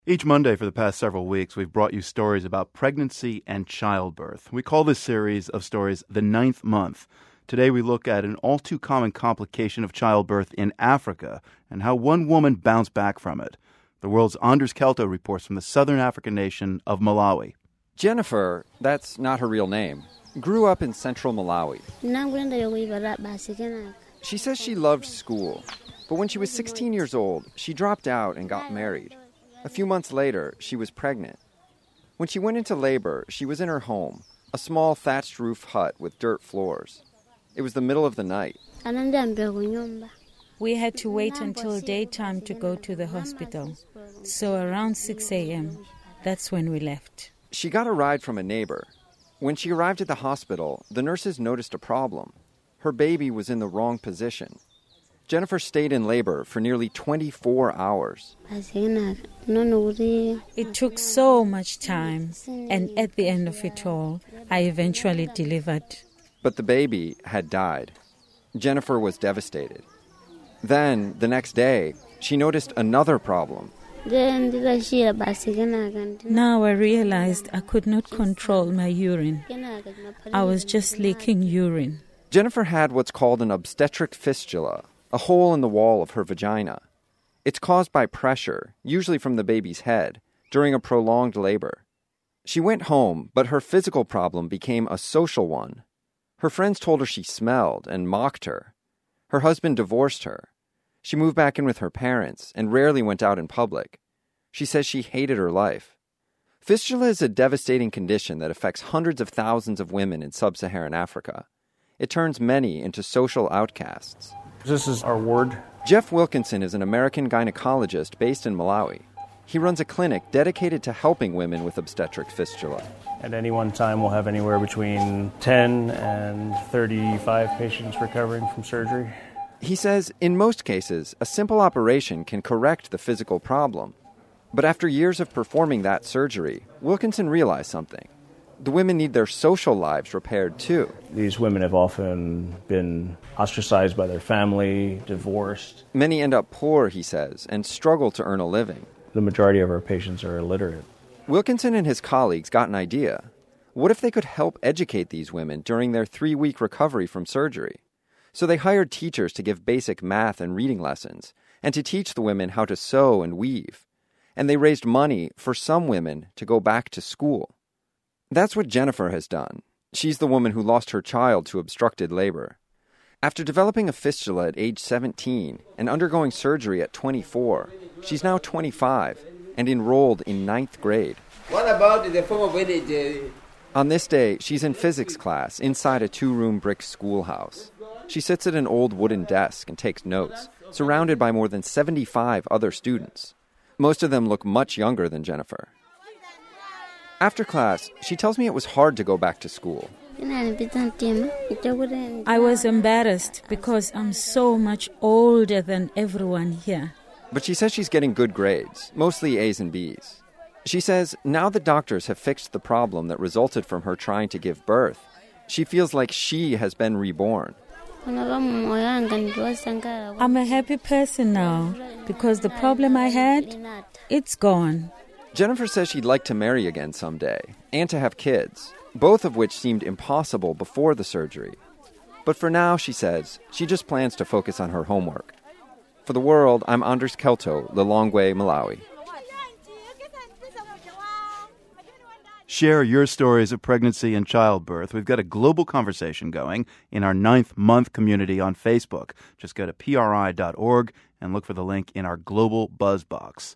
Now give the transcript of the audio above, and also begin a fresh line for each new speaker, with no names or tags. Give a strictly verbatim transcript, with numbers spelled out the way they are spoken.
Each Monday for the past several weeks, we've brought you stories about pregnancy and childbirth. We call this series of stories The Ninth Month. Today we look at an all-too-common complication of childbirth in Africa and how one woman bounced back from it. The world's Anders Kelto reports from the southern African nation of Malawi.
Jennifer, that's not her real name, grew up in central Malawi. She says she loved school, but when she was sixteen years old, she dropped out and got married. A few months later, she was pregnant. When she went into labor, she was in her home, a small thatched roof hut with dirt floors. It was the middle of the night.
We had to wait until daytime to go to the hospital. So around six a.m., that's when we left.
She got a ride from a neighbor. When she arrived at the hospital, the nurses noticed a problem. Her baby was in the wrong position. Jennifer stayed in labor for nearly twenty-four hours.
It took so much time, and at the end of it all, I eventually delivered.
But the baby had died. Jennifer was devastated. Then, the next day, she noticed another problem.
Now I realized I could not control my urine. I was just leaking urine.
Jennifer had what's called an obstetric fistula, a hole in the wall of her vagina. It's caused by pressure, usually from the baby's head, during a prolonged labor. She went home, but her physical problem became a social one. Her friends told her she smelled and mocked her. Her husband divorced her. She moved back in with her parents and rarely went out in public. She says she hated her life. Fistula is a devastating condition that affects hundreds of thousands of women in sub-Saharan Africa. It turns many into social outcasts.
This is our ward.
Jeff Wilkinson is an American gynecologist based in Malawi. He runs a clinic dedicated to helping women with obstetric fistula.
At any one time, we'll have anywhere between ten and thirty-five patients recovering from surgery.
He says, in most cases, a simple operation can correct the physical problem. But after years of performing that surgery, Wilkinson realized something. The women need their social lives repaired, too.
These women have often been ostracized by their family, divorced.
Many end up poor, he says, and struggle to earn a living.
The majority of our patients are illiterate.
Wilkinson and his colleagues got an idea. What if they could help educate these women during their three-week recovery from surgery? So they hired teachers to give basic math and reading lessons, and to teach the women how to sew and weave. And they raised money for some women to go back to school. That's what Jennifer has done. She's the woman who lost her child to obstructed labor. After developing a fistula at age seventeen and undergoing surgery at twenty-four, she's now twenty-five and enrolled in ninth grade.
What about the former village?
On this day, she's in physics class inside a two-room brick schoolhouse. She sits at an old wooden desk and takes notes, surrounded by more than seventy-five other students. Most of them look much younger than Jennifer. After class, she tells me it was hard to go back to school.
I was embarrassed because I'm so much older than everyone here.
But she says she's getting good grades, mostly A's and B's. She says now the doctors have fixed the problem that resulted from her trying to give birth. She feels like she has been reborn.
I'm a happy person now because the problem I had, it's gone.
Jennifer says she'd like to marry again someday and to have kids, both of which seemed impossible before the surgery. But for now, she says, she just plans to focus on her homework. For the World, I'm Anders Kelto, Lilongwe, Malawi.
Share your stories of pregnancy and childbirth. We've got a global conversation going in our ninth month community on Facebook. Just go to P R I dot org and look for the link in our global buzz box.